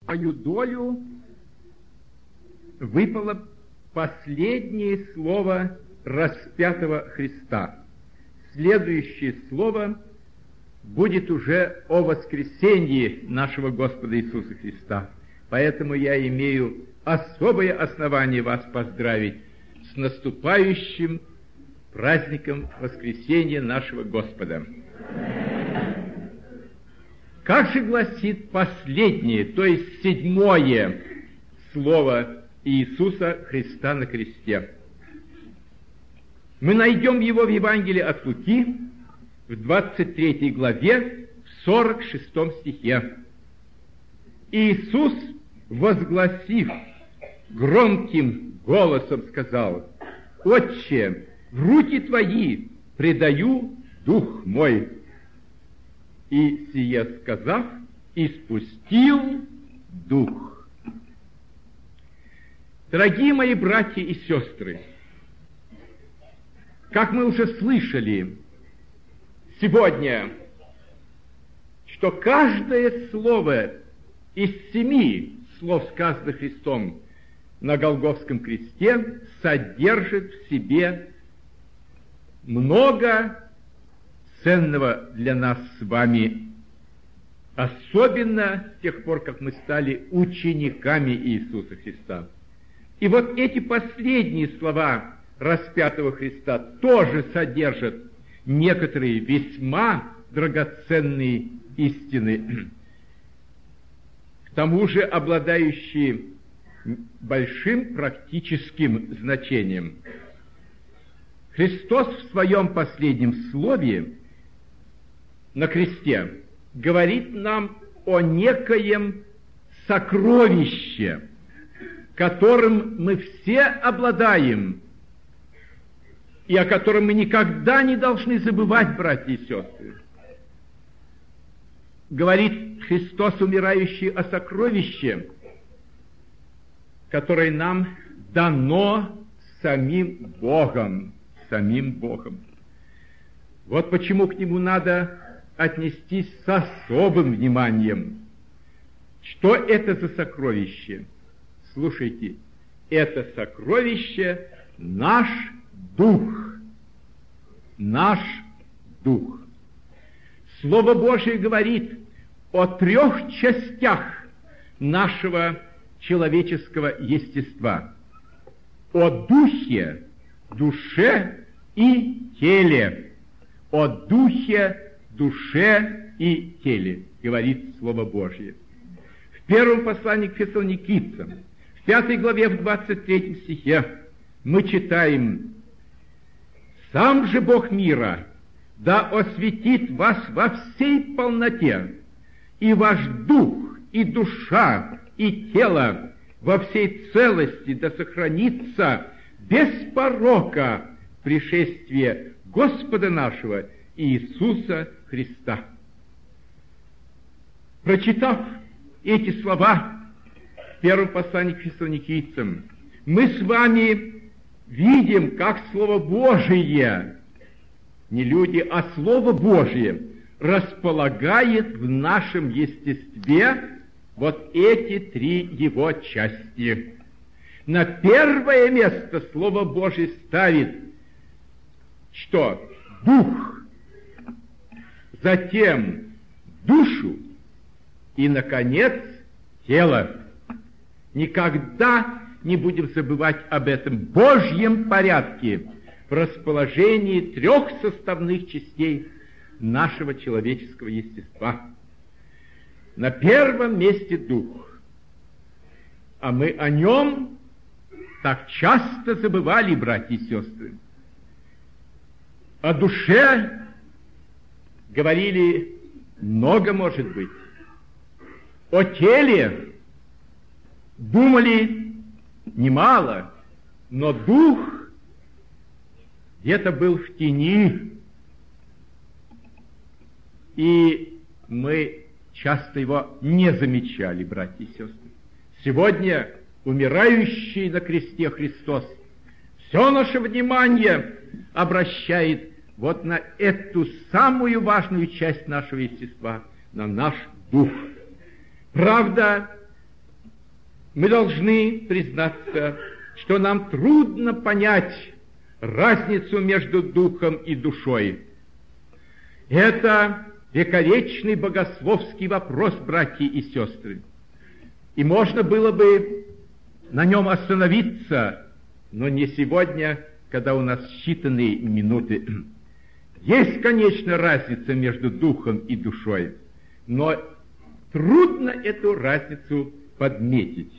твою долю выпало последнее слово распятого Христа. Следующее слово будет уже о воскресении нашего Господа Иисуса Христа. Поэтому я имею особое основание вас поздравить с наступающим праздником воскресения нашего Господа. Как же гласит последнее, то есть седьмое слово Иисуса Христа на кресте? Мы найдем его в Евангелии от Луки, в 23 главе, в 46 стихе. Иисус, возгласив громким голосом, сказал: «Отче, в руки Твои предаю дух мой». И сие сказав, испустил дух. Дорогие мои братья и сестры, как мы уже слышали сегодня, что каждое слово из 7 слов, сказанных Христом на Голгофском кресте, содержит в себе много ценного для нас с вами, особенно с тех пор, как мы стали учениками Иисуса Христа. И вот эти последние слова распятого Христа тоже содержат некоторые весьма драгоценные истины, к тому же обладающие большим практическим значением. Христос в своем последнем слове на кресте говорит нам о некоем сокровище, которым мы все обладаем, и о котором мы никогда не должны забывать, братья и сестры. Говорит Христос, умирающий, о сокровище, которое нам дано самим Богом. Вот почему к нему надо отнестись с особым вниманием. Что это за сокровище? Слушайте, это сокровище наш дух. Наш дух. Слово Божие говорит о 3 частях нашего человеческого естества: о духе, душе и теле. О духе, душе и теле, говорит Слово Божье. В первом послании к Фессалоникийцам, в 5 главе, в 23 стихе, мы читаем: «Сам же Бог мира да осветит вас во всей полноте, и ваш дух, и душа, и тело во всей целости да сохранится без порока пришествия Господа нашего Иисуса Христа». Прочитав эти слова в первом послании к Фессалоникийцам, мы с вами видим, как Слово Божие, не люди, а Слово Божие, располагает в нашем естестве вот эти 3 его части. На первое место Слово Божие ставит что? Дух, затем душу и, наконец, тело. Никогда не будем забывать об этом Божьем порядке в расположении 3 составных частей нашего человеческого естества. На первом месте дух, а мы о нем так часто забывали, братья и сестры. О душе говорили много, может быть. О теле думали немало, но дух где-то был в тени, и мы часто его не замечали, братья и сестры. Сегодня умирающий на кресте Христос все наше внимание обращает вот на эту самую важную часть нашего естества, на наш дух. Правда, мы должны признаться, что нам трудно понять разницу между духом и душой. Это вековечный богословский вопрос, братья и сестры. И можно было бы на нем остановиться, но не сегодня, когда у нас считанные минуты. Есть, конечно, разница между духом и душой, но трудно эту разницу подметить.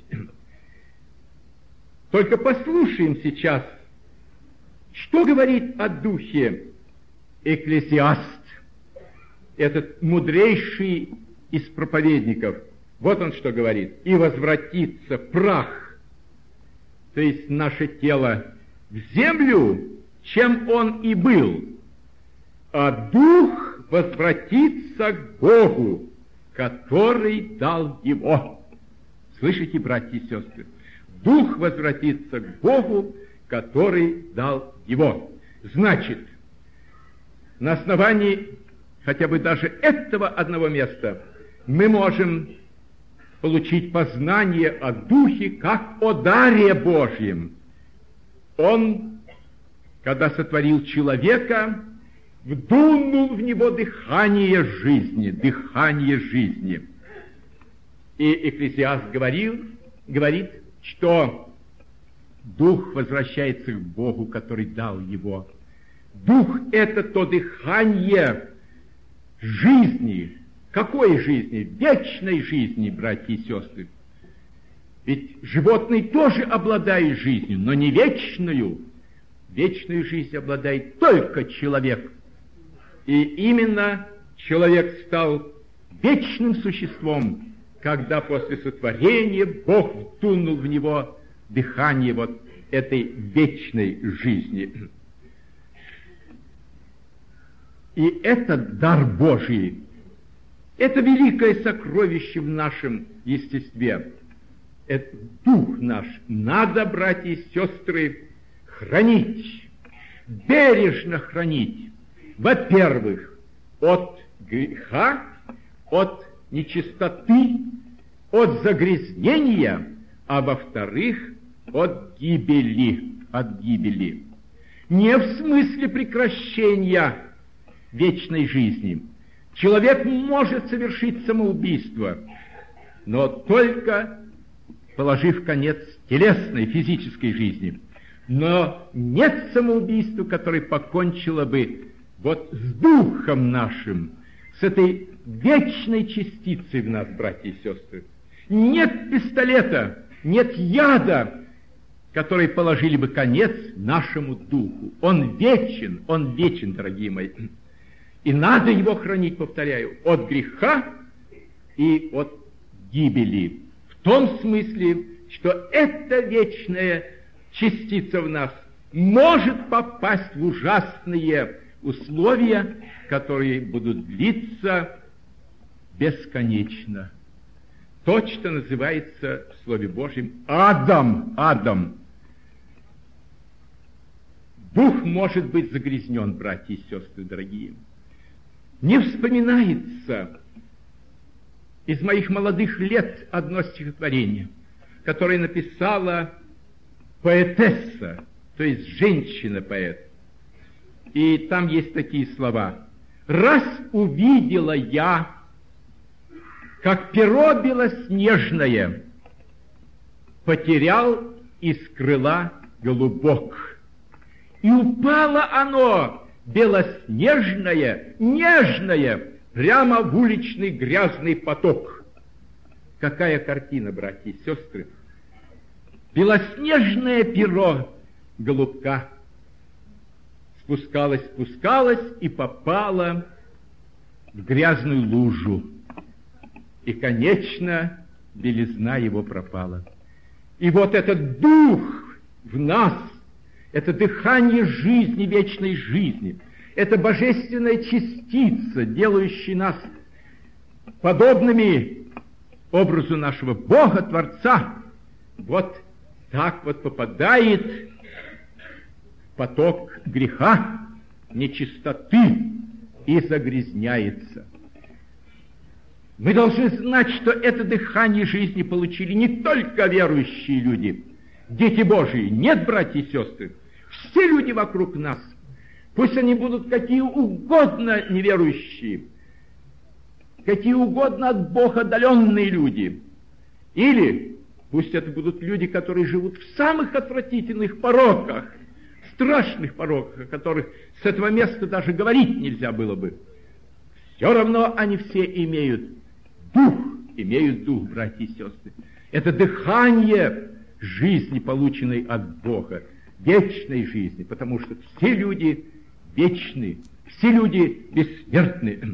Только послушаем сейчас, что говорит о духе Экклесиаст, этот мудрейший из проповедников. Вот он что говорит: «И возвратится прах», то есть наше тело, «в землю, чем он и был, а дух возвратится к Богу, который дал его». Слышите, братья и сестры? Дух возвратится к Богу, который дал его. Значит, на основании хотя бы даже этого одного места мы можем получить познание о Духе как о даре Божьем. Он, когда сотворил человека, вдунул в него дыхание жизни, дыхание жизни. И Экклесиаст говорит, что Дух возвращается к Богу, который дал его. Дух — это то дыхание жизни. Какой жизни? Вечной жизни, братья и сестры. Ведь животные тоже обладают жизнью, но не вечную. Вечную жизнь обладает только человек. И именно человек стал вечным существом, когда после сотворения Бог вдунул в него дыхание вот этой вечной жизни. И этот дар Божий, это великое сокровище в нашем естестве. Этот дух наш надо, братья и сестры, хранить, бережно хранить. Во-первых, от греха, от нечистоты, от загрязнения, а во-вторых, от гибели. Не в смысле прекращения вечной жизни. Человек может совершить самоубийство, но только положив конец телесной, физической жизни. Но нет самоубийства, которое покончило бы вот с духом нашим, с этой вечной частицей в нас, братья и сестры. Нет пистолета, нет яда, которые положили бы конец нашему духу. Он вечен, дорогие мои. И надо его хранить, повторяю, от греха и от гибели. В том смысле, что эта вечная частица в нас может попасть в ужасные условия, которые будут длиться бесконечно. То, что называется в Слове Божьем Адам. Дух может быть загрязнен, братья и сестры дорогие. Не вспоминается из моих молодых лет одно стихотворение, которое написала поэтесса, то есть женщина-поэт. И там есть такие слова: «Раз увидела я, как перо белоснежное, потерял из крыла голубок, и упало оно, белоснежное, нежное, прямо в уличный грязный поток». Какая картина, братья и сестры! Белоснежное перо голубка спускалось и попало в грязную лужу. И, конечно, белизна его пропала. И вот этот дух в нас, это дыхание жизни, вечной жизни, это божественная частица, делающая нас подобными образу нашего Бога, Творца, вот так вот попадает в поток греха, нечистоты и загрязняется. Мы должны знать, что это дыхание жизни получили не только верующие люди, дети Божии. Нет, братья и сестры, все люди вокруг нас, пусть они будут какие угодно неверующие, какие угодно от Бога отдаленные люди, или пусть это будут люди, которые живут в самых отвратительных пороках, страшных пороках, о которых с этого места даже говорить нельзя было бы. Все равно они все имеют дух, братья и сестры. Это дыхание жизни, полученной от Бога, вечной жизни, потому что все люди вечны, все люди бессмертны.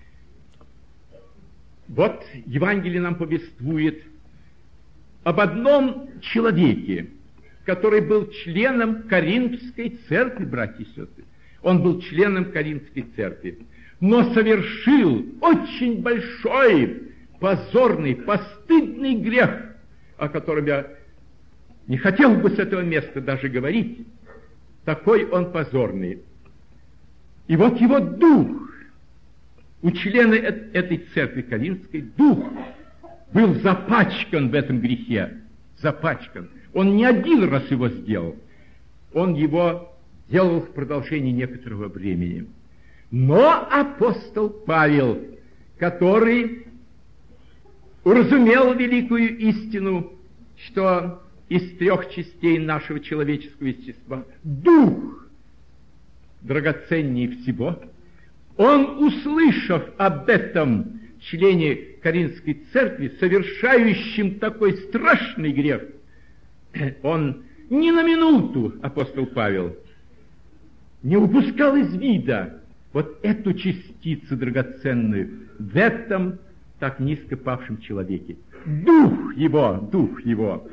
Вот Евангелие нам повествует об одном человеке, который был членом Коринфской церкви, братья и сестры. Он был членом Коринфской церкви, но совершил очень большой, позорный, постыдный грех, о котором я не хотел бы с этого места даже говорить. Такой он позорный. И вот его дух, у члена этой церкви Коринфской, дух был запачкан в этом грехе. Запачкан. Он не один раз его сделал. Он его делал в продолжении некоторого времени. Но апостол Павел, который уразумел великую истину, что из трех частей нашего человеческого естества дух драгоценнее всего, он, услышав об этом члене Коринфской церкви, совершающим такой страшный грех, он ни на минуту, апостол Павел, не упускал из вида вот эту частицу драгоценную в этом так низко павшем человеке. Дух его,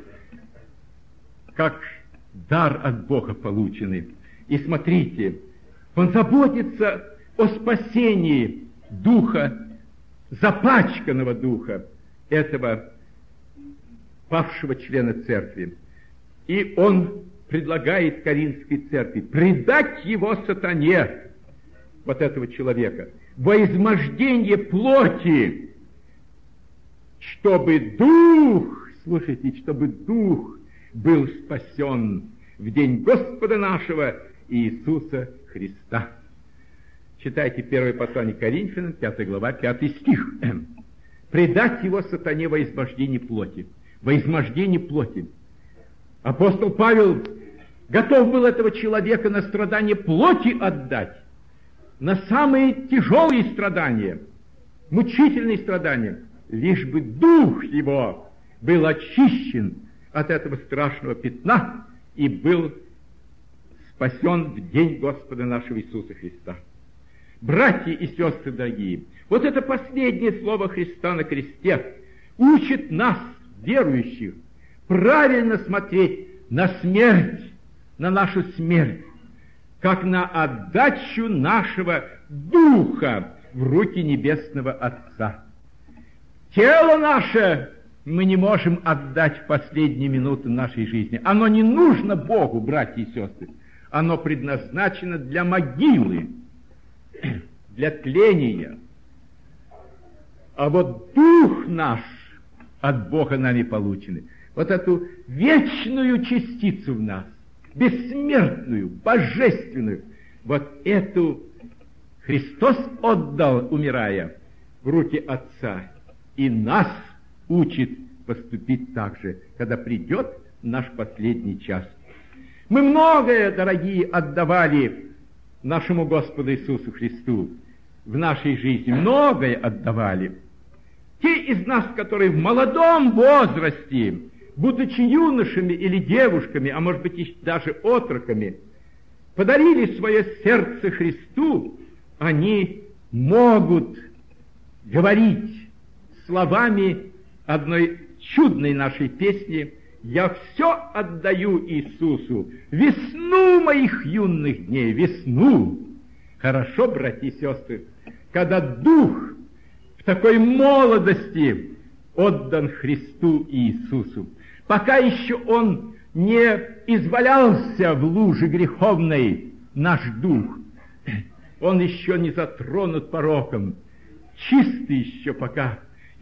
как дар от Бога полученный. И смотрите, он заботится о спасении духа, запачканного духа этого павшего члена церкви. И он предлагает Коринфской церкви предать его сатане, вот этого человека, во измождение плоти, чтобы дух, слушайте, чтобы дух был спасен в день Господа нашего Иисуса Христа. Читайте первое послание Коринфянам, 5 глава, 5 стих. Предать его сатане во измождение плоти. Во измождение плоти. Апостол Павел готов был этого человека на страдания плоти отдать, на самые тяжелые страдания, мучительные страдания, лишь бы дух его был очищен от этого страшного пятна и был спасен в день Господа нашего Иисуса Христа. Братья и сестры дорогие, вот это последнее слово Христа на кресте учит нас, верующих, правильно смотреть на смерть, на нашу смерть, как на отдачу нашего духа в руки Небесного Отца. Тело наше мы не можем отдать в последние минуты нашей жизни. Оно не нужно Богу, братья и сестры. Оно предназначено для могилы, для тления. А вот дух наш от Бога нами полученный, вот эту вечную частицу в нас, бессмертную, божественную, вот эту Христос отдал, умирая, в руки Отца, и нас учит поступить так же, когда придет наш последний час. Мы многое, дорогие, отдавали нашему Господу Иисусу Христу в нашей жизни, многое отдавали. Те из нас, которые в молодом возрасте, будучи юношами или девушками, а может быть и даже отроками, подарили свое сердце Христу, они могут говорить словами одной чудной нашей песни: «Я все отдаю Иисусу, весну моих юных дней, весну». Хорошо, братья и сестры, когда дух в такой молодости отдан Христу Иисусу, пока еще он не извалялся в луже греховной, наш дух, он еще не затронут пороком, чистый еще пока,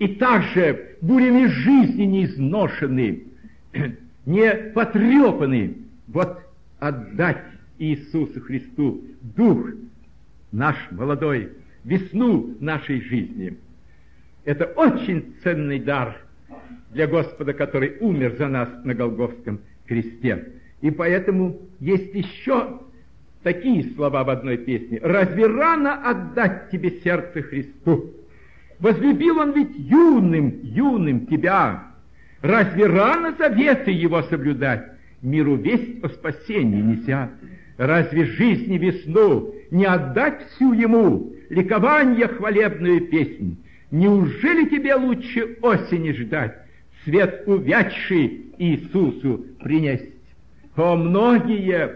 и также бурями жизни не изношены, не потрепаны, вот отдать Иисусу Христу дух наш молодой, весну нашей жизни. Это очень ценный дар для Господа, который умер за нас на Голгофском кресте. И поэтому есть еще такие слова в одной песне. «Разве рано отдать тебе сердце Христу? Возлюбил он ведь юным тебя. Разве рано заветы его соблюдать? Миру весть о спасении неся. Разве жизни весну не отдать всю ему, ликование хвалебную песнь? Неужели тебе лучше осени ждать, свет увядший Иисусу принесть?» О, многие,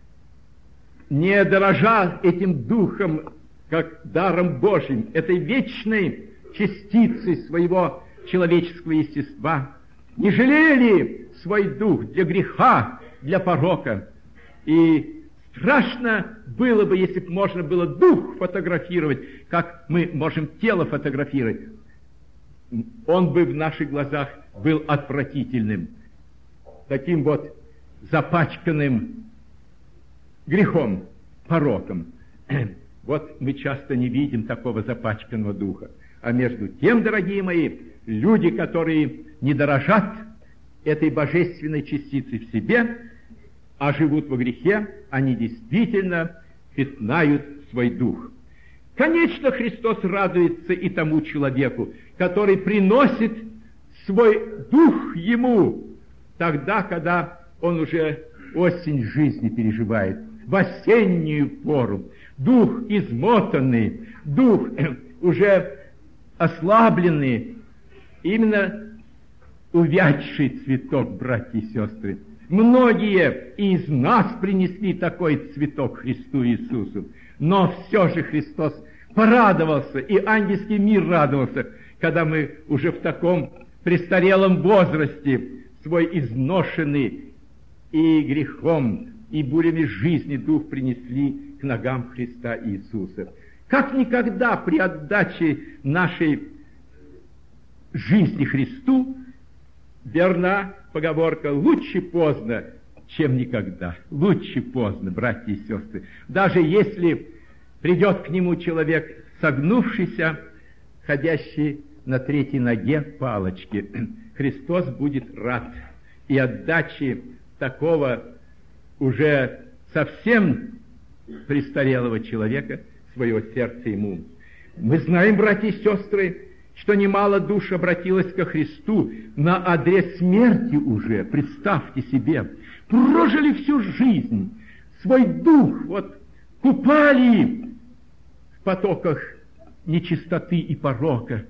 не дорожа этим духом, как даром Божьим, этой вечной частицей своего человеческого естества, не жалели свой дух для греха, для порока. И страшно было бы, если бы можно было дух фотографировать, как мы можем тело фотографировать. Он бы в наших глазах был отвратительным, таким вот запачканным грехом, пороком. Вот мы часто не видим такого запачканного духа. А между тем, дорогие мои, люди, которые не дорожат этой божественной частицей в себе, а живут во грехе, они действительно пятнают свой дух. Конечно, Христос радуется и тому человеку, который приносит свой дух ему тогда, когда он уже осень жизни переживает, в осеннюю пору. Дух измотанный, дух уже ослабленный, именно увядший цветок, братья и сестры. Многие из нас принесли такой цветок Христу Иисусу, но все же Христос порадовался, и ангельский мир радовался, когда мы уже в таком престарелом возрасте свой изношенный и грехом, и бурями жизни дух принесли к ногам Христа Иисуса. Как никогда при отдаче нашей жизни Христу верна поговорка «лучше поздно, чем никогда». Лучше поздно, братья и сестры. Даже если придет к нему человек, согнувшийся, ходящий на третьей ноге палочки, Христос будет рад и отдаче такого уже совсем престарелого человека своего сердца ему. Мы знаем, братья и сестры, что немало душ обратилось ко Христу на адрес смерти уже. Представьте себе, прожили всю жизнь, свой дух вот купали в потоках нечистоты и порока,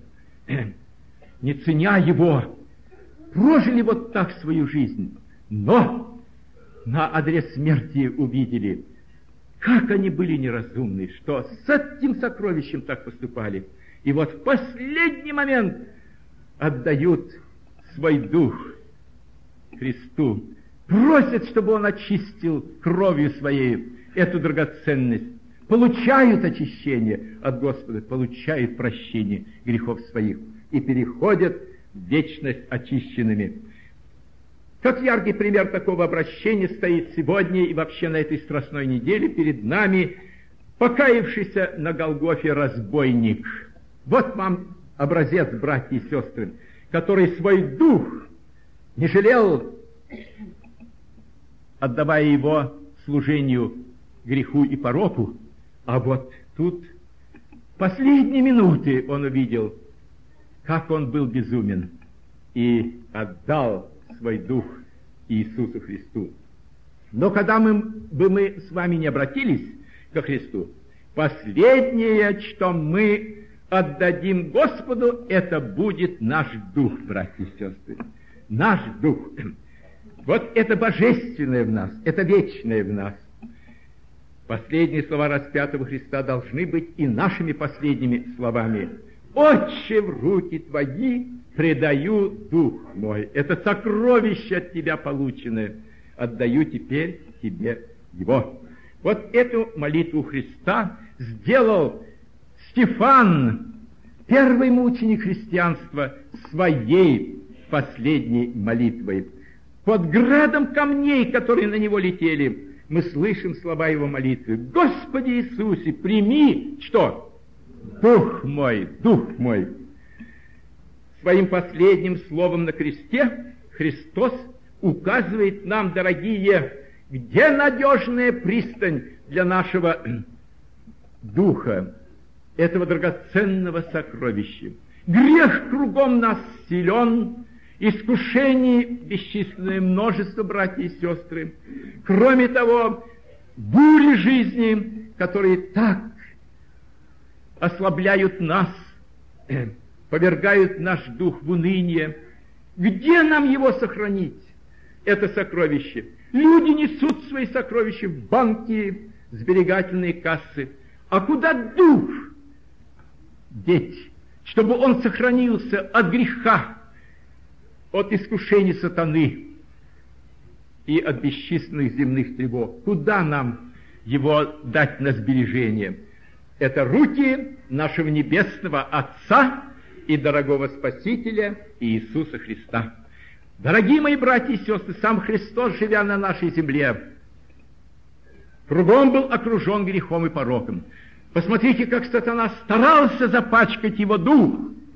не ценя его, прожили вот так свою жизнь, но на адрес смерти увидели, как они были неразумны, что с этим сокровищем так поступали. И вот в последний момент отдают свой дух Христу, просят, чтобы Он очистил кровью Своей эту драгоценность, получают очищение от Господа, получают прощение грехов своих и переходят в вечность очищенными. Как яркий пример такого обращения стоит сегодня и вообще на этой страстной неделе перед нами покаявшийся на Голгофе разбойник. Вот вам образец, братья и сестры, который свой дух не жалел, отдавая его служению греху и пороку, а вот тут в последние минуты он увидел, как он был безумен, и отдал свой дух Иисусу Христу. Но когда бы мы с вами не обратились ко Христу, последнее, что мы отдадим Господу, это будет наш дух, братья и сестры. Наш дух. Вот это божественное в нас, это вечное в нас. Последние слова распятого Христа должны быть и нашими последними словами. «Отче, в руки Твои предаю дух мой». Это сокровище от Тебя полученное. Отдаю теперь Тебе его. Вот эту молитву Христа сделал Стефан, первый мученик христианства, своей последней молитвой. Под градом камней, которые на него летели, мы слышим слова его молитвы. «Господи Иисусе, прими...» Что? «Дух мой, дух мой». Своим последним словом на кресте Христос указывает нам, дорогие, где надежная пристань для нашего духа, этого драгоценного сокровища. Грех кругом нас силен, искушений бесчисленное множество, братья и сестры. Кроме того, бури жизни, которые так ослабляют нас, повергают наш дух в уныние. Где нам его сохранить, это сокровище? Люди несут свои сокровища в банки, сберегательные кассы. А куда дух деть, чтобы он сохранился от греха, от искушений сатаны и от бесчисленных земных тревог? Куда нам его дать на сбережение? Это руки нашего небесного Отца и дорогого Спасителя Иисуса Христа. Дорогие мои братья и сестры, сам Христос, живя на нашей земле, кругом был окружен грехом и пороком. Посмотрите, как сатана старался запачкать его дух.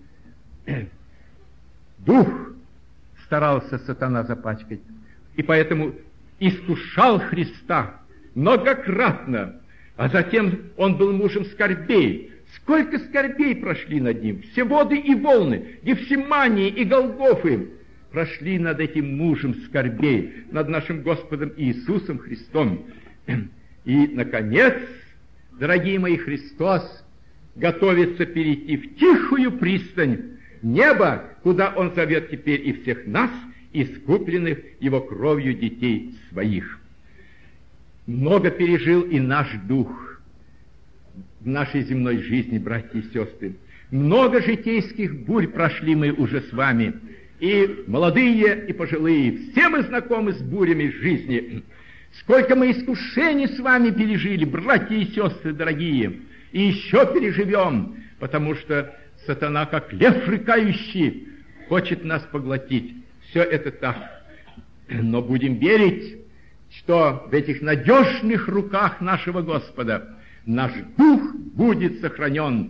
Дух старался сатана запачкать. И поэтому искушал Христа многократно. А затем он был мужем скорбей. Сколько скорбей прошли над ним. Все воды и волны, Гефсимании и Голгофы прошли над этим мужем скорбей, над нашим Господом Иисусом Христом. И, наконец, дорогие мои, Христос готовится перейти в тихую пристань неба, куда Он зовет теперь и всех нас, искупленных Его кровью детей своих. Много пережил и наш дух в нашей земной жизни, братья и сестры. Много житейских бурь прошли мы уже с вами, и молодые, и пожилые. Все мы знакомы с бурями жизни. Сколько мы искушений с вами пережили, братья и сестры дорогие, и еще переживем, потому что сатана, как лев рыкающий, хочет нас поглотить. Все это так. Но будем верить, что в этих надежных руках нашего Господа наш дух будет сохранен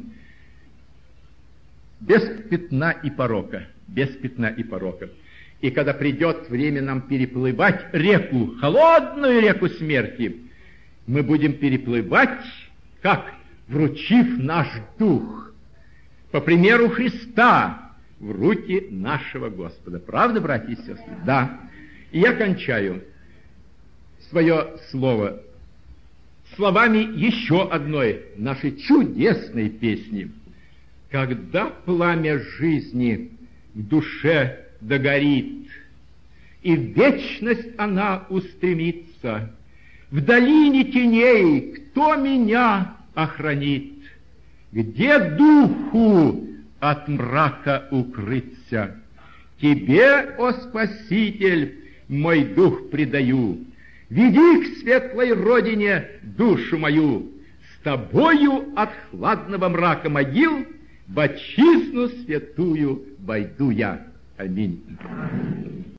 без пятна и порока. Без пятна и порока. И когда придет время нам переплывать реку, холодную реку смерти, мы будем переплывать, как? Вручив наш дух, по примеру Христа, в руки нашего Господа. Правда, братья и сестры? Да. И я кончаю свое слово словами еще одной нашей чудесной песни. Когда пламя жизни в душе догорит, и в вечность она устремится, в долине теней кто меня охранит? Где духу от мрака укрыться? Тебе, о Спаситель, мой дух предаю. Веди к светлой родине душу мою. С тобою от хладного мрака могил в отчизну святую войду я. Аминь.